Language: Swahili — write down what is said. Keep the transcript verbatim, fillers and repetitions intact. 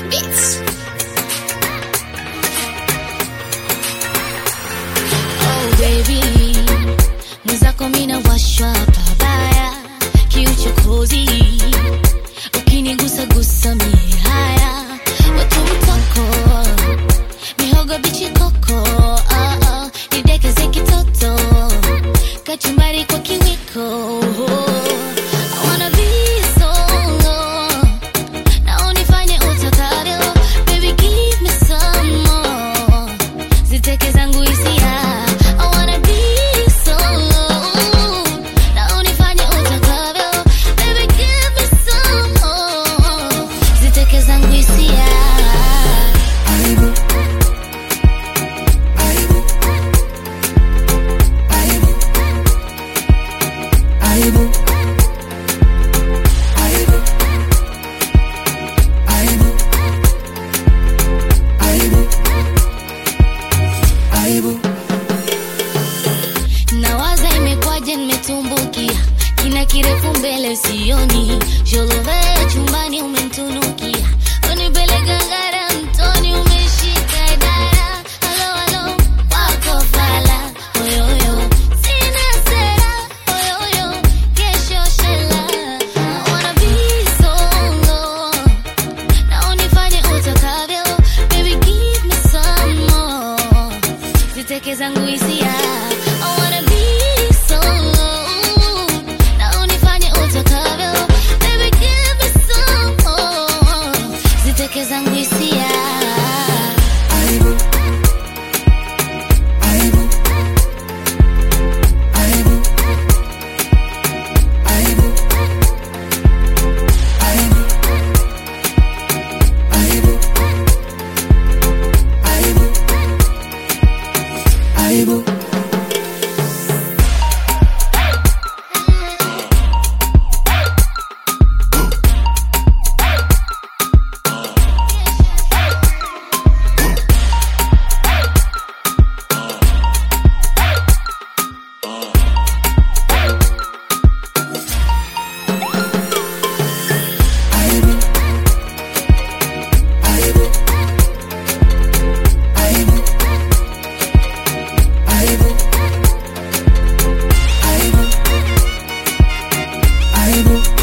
Beats. Oh baby, mwenzako mina washwa pabaya, kiuchokozi ukinigusa gusa mie haya, watu mtoko mihogo bichi koko, oh, oh, nidekeze kitoto kachumbari kwa kiwiko. I wanna be solo na unifanye utakavyo, baby give me some more, ziteke zangu hisia. I wanna be solo na unifanye utakavyo, baby give me some more, ziteke zangu hisia. Aibu, aibu, aibu, aibu, aibu, aibu. Nawaza imekwaje nimetumbukia, kina kirefu mbele sioni, jolove chumbani umenitunukia, unipeleka ngara mtoni umeshika idara. Halo halo wako fala, oyoyo sina sera, oyoyo kesho shela. I wanna be solo na unifanye utakavyo, baby give me some more, ziteke zangu hisia. I wanna be solo na unifanye utakavyo, baby give me some more, ziteke zangu hisia. Aibu, aibu, aibu, aibu, aibu, aibu, aibu, aibu. Aibu,